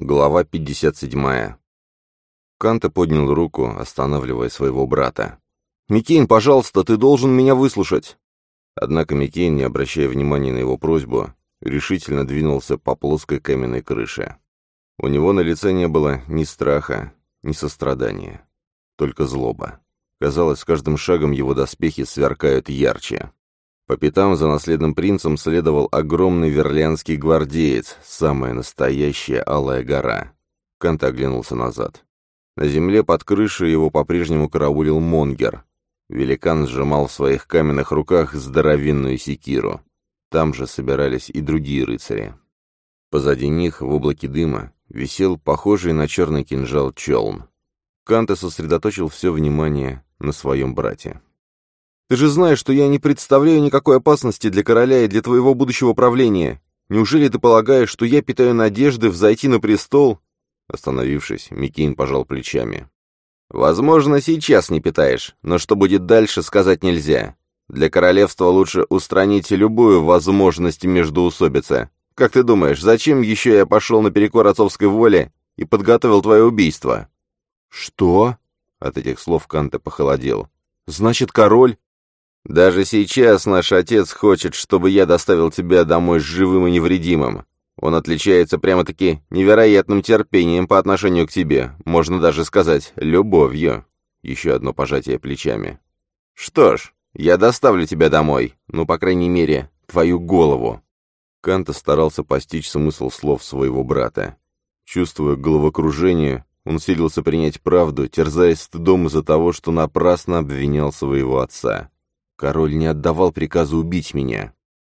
Глава 57. Канте поднял руку, останавливая своего брата. «Микейн, пожалуйста, ты должен меня выслушать!» Однако Микейн, не обращая внимания на его просьбу, решительно двинулся по плоской каменной крыше. У него на лице не было ни страха, ни сострадания, только злоба. Казалось, с каждым шагом его доспехи сверкают ярче. По пятам за наследным принцем следовал огромный верлианский гвардеец, самая настоящая Алая гора. Канте оглянулся назад. На земле под крышей его по-прежнему караулил Монгер. Великан сжимал в своих каменных руках здоровенную секиру. Там же собирались и другие рыцари. Позади них, в облаке дыма, висел похожий на черный кинжал челн. Канте сосредоточил все внимание на своем брате. «Ты же знаешь, что я не представляю никакой опасности для короля и для твоего будущего правления. Неужели ты полагаешь, что я питаю надежды взойти на престол?» Остановившись, Микейн пожал плечами. «Возможно, сейчас не питаешь, но что будет дальше, сказать нельзя. Для королевства лучше устранить любую возможность междоусобицы. Как ты думаешь, зачем еще я пошел наперекор отцовской воле и подготовил твое убийство?» «Что?» — от этих слов Канте похолодел. «Значит, король...» «Даже сейчас наш отец хочет, чтобы я доставил тебя домой живым и невредимым. Он отличается прямо-таки невероятным терпением по отношению к тебе, можно даже сказать, любовью». Еще одно пожатие плечами. «Что ж, я доставлю тебя домой, ну, по крайней мере, твою голову». Канте старался постичь смысл слов своего брата. Чувствуя головокружение, он силился принять правду, терзаясь стыдом из-за того, что напрасно обвинял своего отца. Король не отдавал приказа убить меня.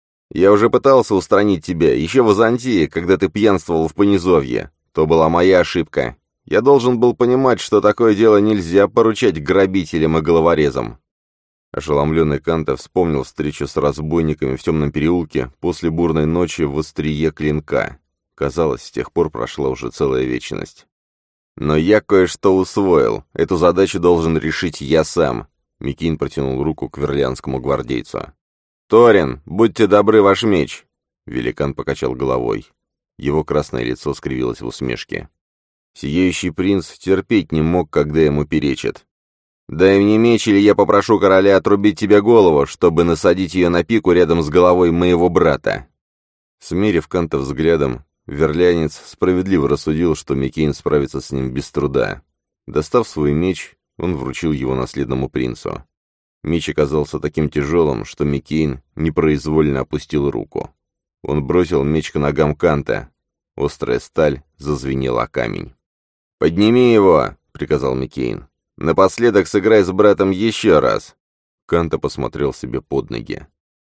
«Я уже пытался устранить тебя, еще в Византии, когда ты пьянствовал в Понизовье. То была моя ошибка. Я должен был понимать, что такое дело нельзя поручать грабителям и головорезам». Ошеломленный Канте вспомнил встречу с разбойниками в темном переулке после бурной ночи в острие клинка. Казалось, с тех пор прошла уже целая вечность. «Но я кое-что усвоил. Эту задачу должен решить я сам». Микейн протянул руку к верлианскому гвардейцу. «Торин, будьте добры, ваш меч!» Великан покачал головой. Его красное лицо скривилось в усмешке. Сияющий принц терпеть не мог, когда ему перечат. «Дай мне меч, или я попрошу короля отрубить тебе голову, чтобы насадить ее на пику рядом с головой моего брата». Смерив Канте взглядом, верлянец справедливо рассудил, что Микейн справится с ним без труда. Достав свой меч, он вручил его наследному принцу. Меч оказался таким тяжелым, что Микейн непроизвольно опустил руку. Он бросил меч к ногам Канте. Острая сталь зазвенела о камень. «Подними его!» — приказал Микейн. «Напоследок сыграй с братом еще раз!» Канте посмотрел себе под ноги.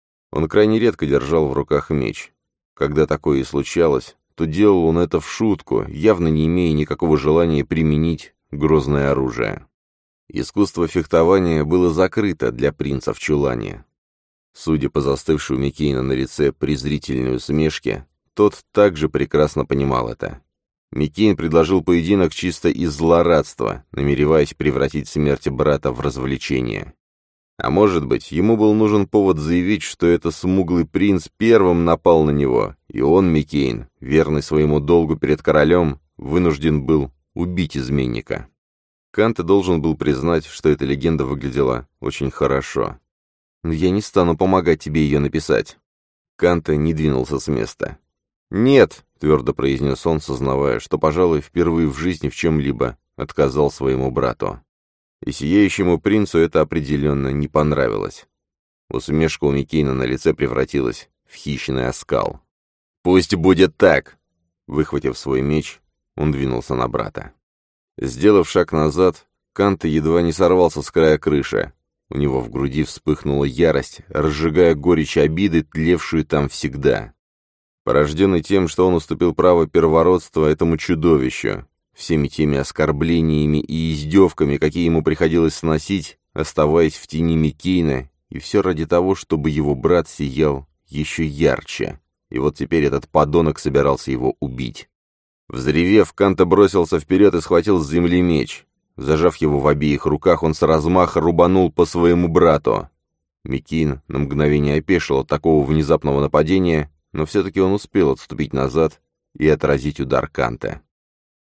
Он крайне редко держал в руках меч. Когда такое и случалось, то делал он это в шутку, явно не имея никакого желания применить грозное оружие. Искусство фехтования было закрыто для принца в чулане. Судя по застывшей у Микейна на лице презрительной усмешке, тот также прекрасно понимал это. Микейн предложил поединок чисто из злорадства, намереваясь превратить смерть брата в развлечение. А может быть, ему был нужен повод заявить, что это смуглый принц первым напал на него, и он, Микейн, верный своему долгу перед королем, вынужден был убить изменника. Канте должен был признать, что эта легенда выглядела очень хорошо. «Но я не стану помогать тебе ее написать». Канте не двинулся с места. «Нет», — твердо произнес он, сознавая, что, пожалуй, впервые в жизни в чем-либо отказал своему брату. И сияющему принцу это определенно не понравилось. Усмешка у Микейна на лице превратилась в хищный оскал. «Пусть будет так!» Выхватив свой меч, он двинулся на брата. Сделав шаг назад, Канте едва не сорвался с края крыши. У него в груди вспыхнула ярость, разжигая горечь обиды, тлевшую там всегда. Порожденный тем, что он уступил право первородства этому чудовищу, всеми теми оскорблениями и издевками, какие ему приходилось сносить, оставаясь в тени Микейна, и все ради того, чтобы его брат сиял еще ярче. И вот теперь этот подонок собирался его убить. Взревев, Канте бросился вперед и схватил с земли меч. Зажав его в обеих руках, он с размаха рубанул по своему брату. Микейн на мгновение опешил от такого внезапного нападения, но все-таки он успел отступить назад и отразить удар Канте.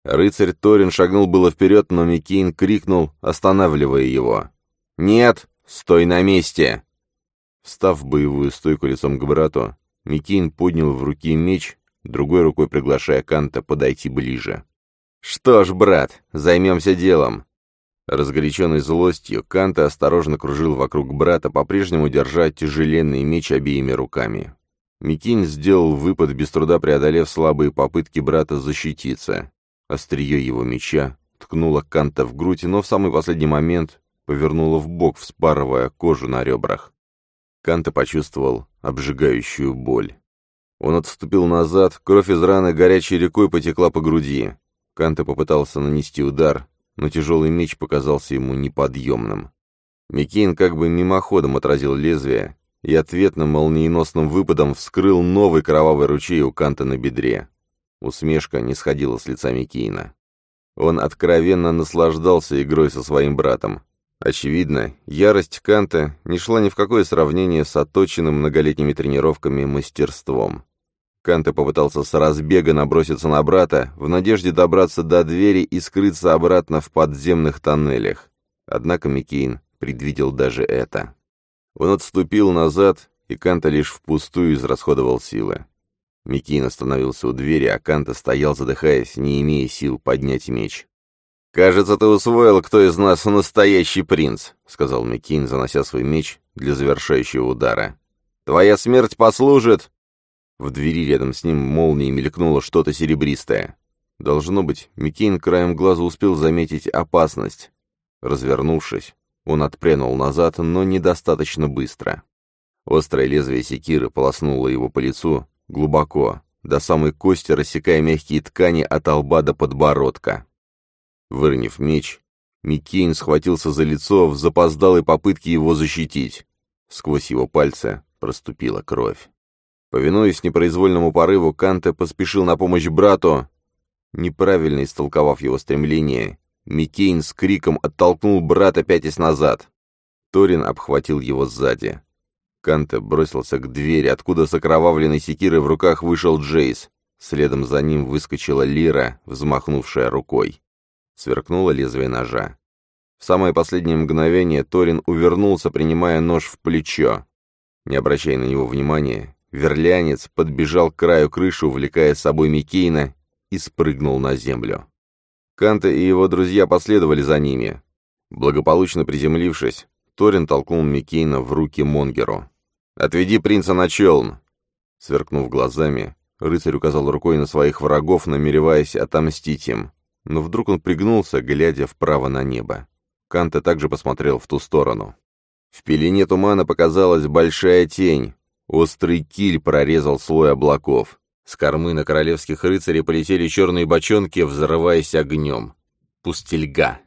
Рыцарь Торин шагнул было вперед, но Миккейн крикнул, останавливая его. «Нет! Стой на месте!» Встав в боевую стойку лицом к брату, Миккейн поднял в руки меч, другой рукой приглашая Канта подойти ближе. «Что ж, брат, займемся делом!» Разгоряченный злостью, Канта осторожно кружил вокруг брата, по-прежнему держа тяжеленный меч обеими руками. Миккейн сделал выпад, без труда преодолев слабые попытки брата защититься. Острие его меча ткнуло Канта в грудь, но в самый последний момент повернуло вбок, вспарывая кожу на ребрах. Канта почувствовал обжигающую боль. Он отступил назад, кровь из раны горячей рекой потекла по груди. Канта попытался нанести удар, но тяжелый меч показался ему неподъемным. Миккейн как бы мимоходом отразил лезвие и ответным молниеносным выпадом вскрыл новый кровавый ручей у Канта на бедре. Усмешка не сходила с лица Миккейна. Он откровенно наслаждался игрой со своим братом. Очевидно, ярость Канта не шла ни в какое сравнение с отточенным многолетними тренировками мастерством. Канта попытался с разбега наброситься на брата, в надежде добраться до двери и скрыться обратно в подземных тоннелях. Однако Миккейн предвидел даже это. Он отступил назад, и Канта лишь впустую израсходовал силы. Миккейн остановился у двери, а Канта стоял, задыхаясь, не имея сил поднять меч. «Кажется, ты усвоил, кто из нас настоящий принц», — сказал Миккейн, занося свой меч для завершающего удара. «Твоя смерть послужит...» В двери рядом с ним молнией мелькнуло что-то серебристое. Должно быть, Миккейн краем глаза успел заметить опасность. Развернувшись, он отпрянул назад, но недостаточно быстро. Острое лезвие секиры полоснуло его по лицу глубоко, до самой кости рассекая мягкие ткани от лба до подбородка. Выронив меч, Миккейн схватился за лицо в запоздалой попытке его защитить. Сквозь его пальцы проступила кровь. Повинуясь непроизвольному порыву, Канта поспешил на помощь брату. Неправильно истолковав его стремление, Миккейн с криком оттолкнул брата, пятясь назад. Торин обхватил его сзади. Канта бросился к двери, откуда с окровавленной секирой в руках вышел Джейс. Следом за ним выскочила Лира, взмахнувшая рукой. Сверкнуло лезвие ножа. В самое последнее мгновение Торин увернулся, принимая нож в плечо. Не обращая на него внимания, верлянец подбежал к краю крыши, увлекая с собой Миккейна, и спрыгнул на землю. Канта и его друзья последовали за ними. Благополучно приземлившись, Торин толкнул Миккейна в руки Монгеру. «Отведи принца на челн!» Сверкнув глазами, рыцарь указал рукой на своих врагов, намереваясь отомстить им. Но вдруг он пригнулся, глядя вправо на небо. Канта также посмотрел в ту сторону. В пелене тумана показалась большая тень. Острый киль прорезал слой облаков. С кормы на королевских рыцарей полетели черные бочонки, взрываясь огнем. Пустельга.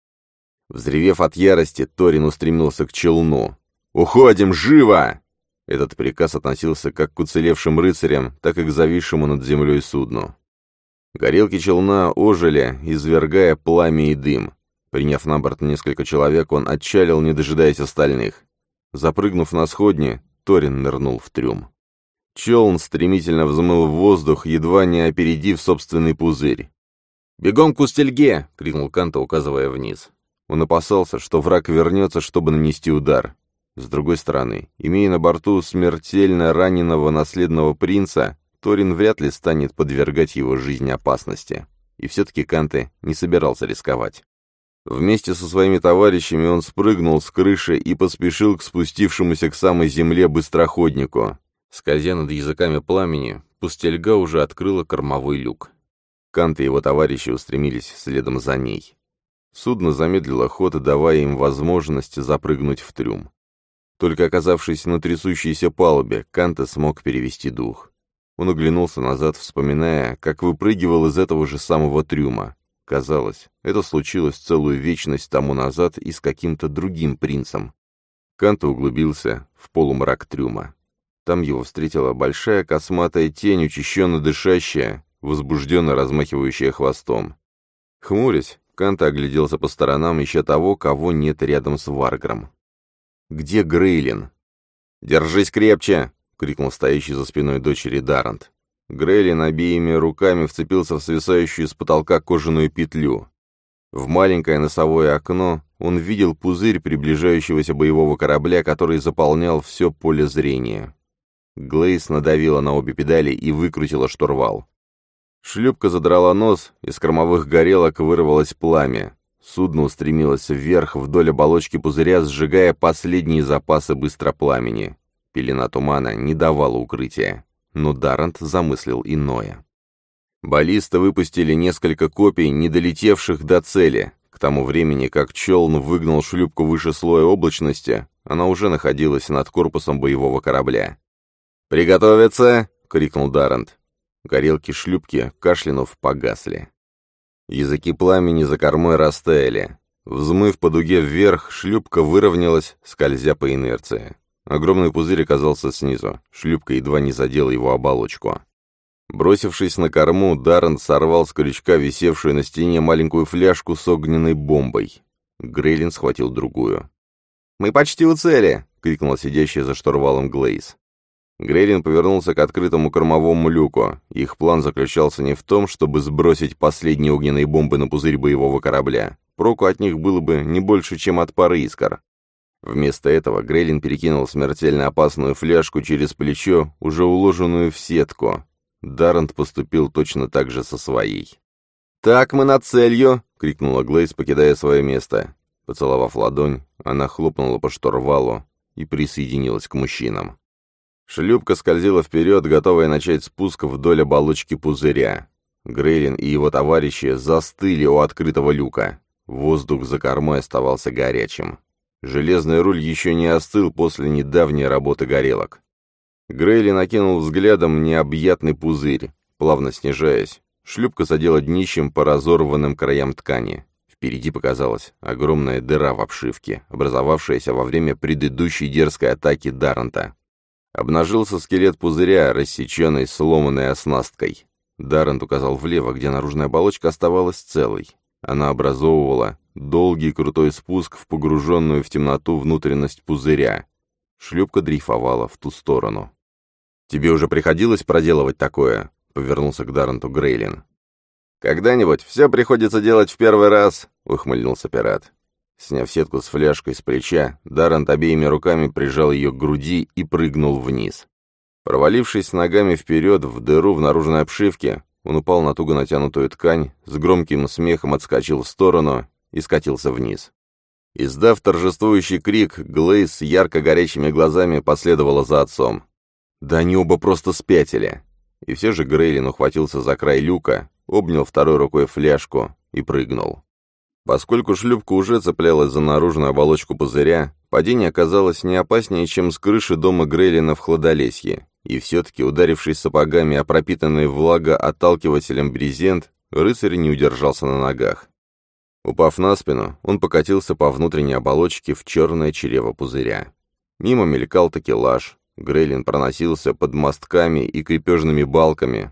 Взревев от ярости, Торин устремился к челну. «Уходим, живо!» Этот приказ относился как к уцелевшим рыцарям, так и к зависшему над землей судну. Горелки челна ожили, извергая пламя и дым. Приняв на борт несколько человек, он отчалил, не дожидаясь остальных. Запрыгнув на сходни, Торин нырнул в трюм. Челн стремительно взмыл в воздух, едва не опередив собственный пузырь. «Бегом к Устельге!» — крикнул Канта, указывая вниз. Он опасался, что враг вернется, чтобы нанести удар. С другой стороны, имея на борту смертельно раненого наследного принца, Торин вряд ли станет подвергать его жизни опасности. И все-таки Канта не собирался рисковать. Вместе со своими товарищами он спрыгнул с крыши и поспешил к спустившемуся к самой земле быстроходнику. Скользя над языками пламени, Пустельга уже открыла кормовой люк. Канта и его товарищи устремились следом за ней. Судно замедлило ход, давая им возможность запрыгнуть в трюм. Только оказавшись на трясущейся палубе, Канта смог перевести дух. Он оглянулся назад, вспоминая, как выпрыгивал из этого же самого трюма. Казалось, это случилось целую вечность тому назад и с каким-то другим принцем. Канта углубился в полумрак трюма. Там его встретила большая косматая тень, учащенно дышащая, возбужденно размахивающая хвостом. Хмурясь, Канта огляделся по сторонам, ища того, кого нет рядом с Варгром. «Где Грейлин?» «Держись крепче!» — крикнул стоящий за спиной дочери Дарант. Грейлин обеими руками вцепился в свисающую с потолка кожаную петлю. В маленькое носовое окно он видел пузырь приближающегося боевого корабля, который заполнял все поле зрения. Глейс надавила на обе педали и выкрутила штурвал. Шлюпка задрала нос, из кормовых горелок вырвалось пламя. Судно устремилось вверх вдоль оболочки пузыря, сжигая последние запасы быстропламени. Пелена тумана не давала укрытия, но Даррант замыслил иное. Баллисты выпустили несколько копий, не долетевших до цели. К тому времени, как челн выгнал шлюпку выше слоя облачности, она уже находилась над корпусом боевого корабля. «Приготовиться!» — крикнул Даррант. Горелки шлюпки, кашлянув, погасли. Языки пламени за кормой растаяли. Взмыв по дуге вверх, шлюпка выровнялась, скользя по инерции. Огромный пузырь оказался снизу. Шлюпка едва не задела его оболочку. Бросившись на корму, Даррант сорвал с крючка висевшую на стене маленькую фляжку с огненной бомбой. Грейлин схватил другую. «Мы почти у цели!» — крикнула сидящая за штурвалом Глейс. Грейлин повернулся к открытому кормовому люку. Их план заключался не в том, чтобы сбросить последние огненные бомбы на пузырь боевого корабля. Проку от них было бы не больше, чем от пары искр. Вместо этого Грейлин перекинул смертельно опасную фляжку через плечо, уже уложенную в сетку. Даррант поступил точно так же со своей. «Так, мы над целью!» — крикнула Глейс, покидая свое место. Поцеловав ладонь, она хлопнула по штурвалу и присоединилась к мужчинам. Шлюпка скользила вперед, готовая начать спуск вдоль оболочки пузыря. Грейлин и его товарищи застыли у открытого люка. Воздух за кормой оставался горячим. Железный руль еще не остыл после недавней работы горелок. Грейлин окинул взглядом необъятный пузырь, плавно снижаясь. Шлюпка задела днищем по разорванным краям ткани. Впереди показалась огромная дыра в обшивке, образовавшаяся во время предыдущей дерзкой атаки Дарранта. Обнажился скелет пузыря, рассеченный сломанной оснасткой. Даррант указал влево, где наружная оболочка оставалась целой. Она образовывала долгий крутой спуск в погруженную в темноту внутренность пузыря. Шлюпка дрейфовала в ту сторону. «Тебе уже приходилось проделывать такое?» — повернулся к Дарранту Грейлин. «Когда-нибудь все приходится делать в первый раз», — ухмыльнулся пират. Сняв сетку с фляжкой с плеча, Даррант обеими руками прижал ее к груди и прыгнул вниз. Провалившись ногами вперед в дыру в наружной обшивке, он упал на туго натянутую ткань, с громким смехом отскочил в сторону и скатился вниз. Издав торжествующий крик, Глейс с ярко горящими глазами последовала за отцом. Да они оба просто спятили. И все же Грейлин ухватился за край люка, обнял второй рукой фляжку и прыгнул. Поскольку шлюпка уже цеплялась за наружную оболочку пузыря, падение оказалось не опаснее, чем с крыши дома Грейлина в Хладолесье, и все-таки, ударившись сапогами о пропитанный влагоотталкивателем брезент, рыцарь не удержался на ногах. Упав на спину, он покатился по внутренней оболочке в черное чрево пузыря. Мимо мелькал такелаж. Грейлин проносился под мостками и крепежными балками.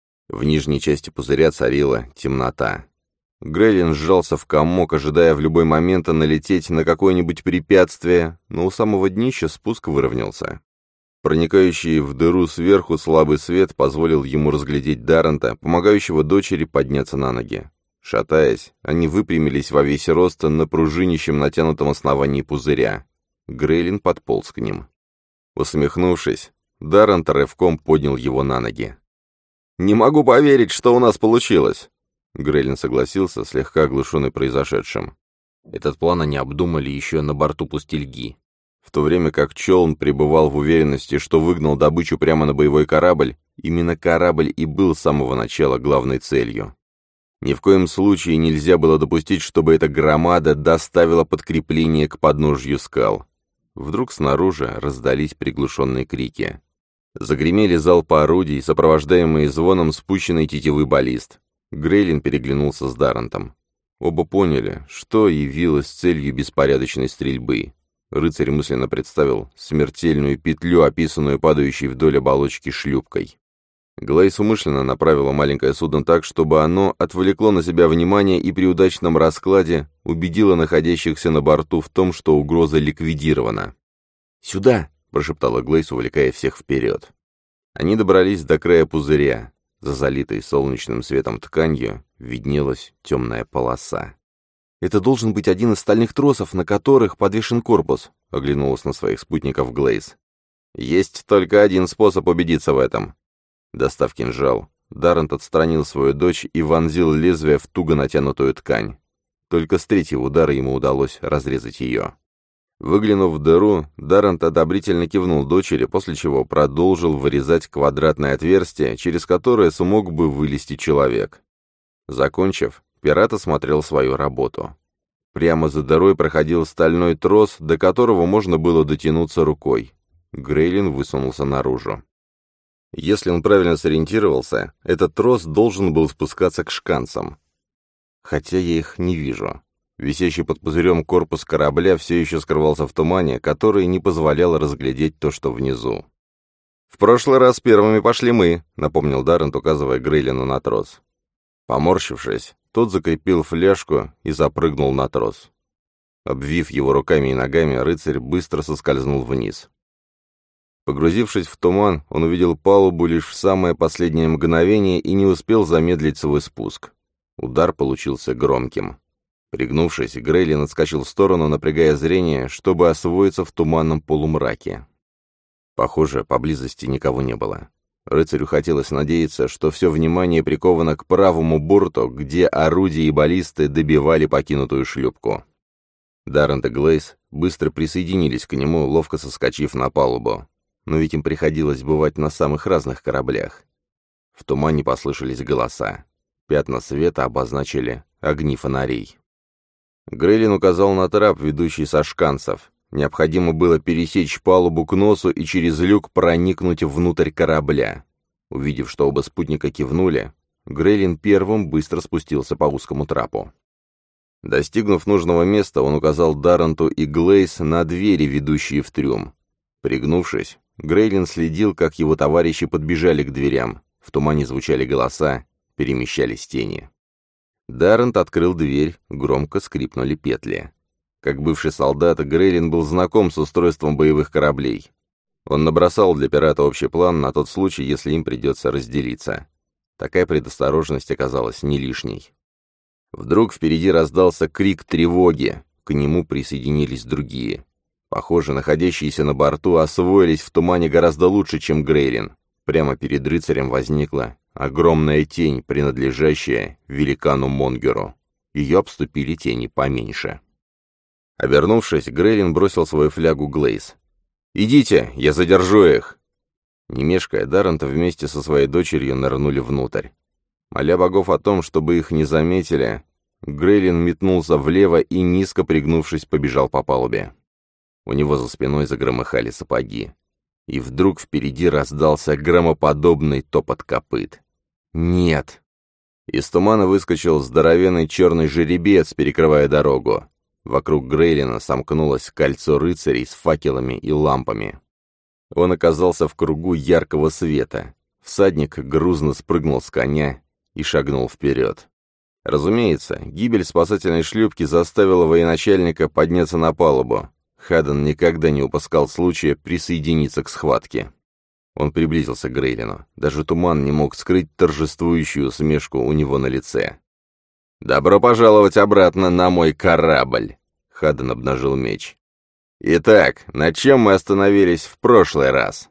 В нижней части пузыря царила темнота. Грейлин сжался в комок, ожидая в любой момент налететь на какое-нибудь препятствие, но у самого днища спуск выровнялся. Проникающий в дыру сверху слабый свет позволил ему разглядеть Дарранта, помогающего дочери подняться на ноги. Шатаясь, они выпрямились во весь рост на пружинищем натянутом основании пузыря. Грейлин подполз к ним. Усмехнувшись, Даррант рывком поднял его на ноги. «Не могу поверить, что у нас получилось!» Грейлин согласился, слегка оглушенный произошедшим. Этот план они обдумали еще на борту пустельги. В то время как челн пребывал в уверенности, что выгнал добычу прямо на боевой корабль, именно корабль и был с самого начала главной целью. Ни в коем случае нельзя было допустить, чтобы эта громада доставила подкрепление к подножью скал. Вдруг снаружи раздались приглушенные крики. Загремели залпы орудий, сопровождаемые звоном спущенной тетивы баллист. Грейлин переглянулся с Даррантом. Оба поняли, что явилось целью беспорядочной стрельбы. Рыцарь мысленно представил смертельную петлю, описанную падающей вдоль оболочки шлюпкой. Глейс умышленно направила маленькое судно так, чтобы оно отвлекло на себя внимание и при удачном раскладе убедило находящихся на борту в том, что угроза ликвидирована. «Сюда!» — прошептала Глейс, увлекая всех вперед. Они добрались до края пузыря. За залитой солнечным светом тканью виднелась темная полоса. «Это должен быть один из стальных тросов, на которых подвешен корпус», — оглянулась на своих спутников Глейс. «Есть только один способ убедиться в этом». Достав кинжал, Даррент отстранил свою дочь и вонзил лезвие в туго натянутую ткань. Только с третьего удара ему удалось разрезать ее. Выглянув в дыру, Даррент одобрительно кивнул дочери, после чего продолжил вырезать квадратное отверстие, через которое смог бы вылезти человек. Закончив, пират осмотрел свою работу. Прямо за дырой проходил стальной трос, до которого можно было дотянуться рукой. Грейлин высунулся наружу. Если он правильно сориентировался, этот трос должен был спускаться к шканцам. Хотя я их не вижу. Висящий под пузырем корпус корабля все еще скрывался в тумане, который не позволял разглядеть то, что внизу. «В прошлый раз первыми пошли мы», — напомнил Даррент, указывая Грейлину на трос. Поморщившись, тот закрепил фляжку и запрыгнул на трос. Обвив его руками и ногами, рыцарь быстро соскользнул вниз. Погрузившись в туман, он увидел палубу лишь в самое последнее мгновение и не успел замедлить свой спуск. Удар получился громким. Пригнувшись, Грейлин отскочил в сторону, напрягая зрение, чтобы освоиться в туманном полумраке. Похоже, поблизости никого не было. Рыцарю хотелось надеяться, что все внимание приковано к правому борту, где орудия и баллисты добивали покинутую шлюпку. Даррент и Глейс быстро присоединились к нему, ловко соскочив на палубу. Но ведь им приходилось бывать на самых разных кораблях. В тумане послышались голоса. Пятна света обозначили огни фонарей. Грейлин указал на трап, ведущий со шканцев. Необходимо было пересечь палубу к носу и через люк проникнуть внутрь корабля. Увидев, что оба спутника кивнули, Грейлин первым быстро спустился по узкому трапу. Достигнув нужного места, он указал Дарренту и Глейс на двери, ведущие в трюм. Пригнувшись, Грейлин следил, как его товарищи подбежали к дверям. В тумане звучали голоса, перемещались тени. Даррент открыл дверь, громко скрипнули петли. Как бывший солдат, Грейлин был знаком с устройством боевых кораблей. Он набросал для пирата общий план на тот случай, если им придется разделиться. Такая предосторожность оказалась не лишней. Вдруг впереди раздался крик тревоги, к нему присоединились другие. Похоже, находящиеся на борту освоились в тумане гораздо лучше, чем Грейлин. Прямо перед рыцарем возникла огромная тень, принадлежащая великану Монгеру. Ее обступили тени поменьше. Обернувшись, Грейлин бросил свою флягу Глейс. «Идите, я задержу их!» Не мешкая, Даррент вместе со своей дочерью нырнули внутрь. Моля богов о том, чтобы их не заметили, Грейлин метнулся влево и, низко пригнувшись, побежал по палубе. У него за спиной загромыхали сапоги. И вдруг впереди раздался громоподобный топот копыт. «Нет!» Из тумана выскочил здоровенный черный жеребец, перекрывая дорогу. Вокруг Грейлина сомкнулось кольцо рыцарей с факелами и лампами. Он оказался в кругу яркого света. Всадник грузно спрыгнул с коня и шагнул вперед. Разумеется, гибель спасательной шлюпки заставила военачальника подняться на палубу. Хадден никогда не упускал случая присоединиться к схватке. Он приблизился к Грейлину. Даже туман не мог скрыть торжествующую усмешку у него на лице. «Добро пожаловать обратно на мой корабль!» Хадден обнажил меч. «Итак, на чем мы остановились в прошлый раз?»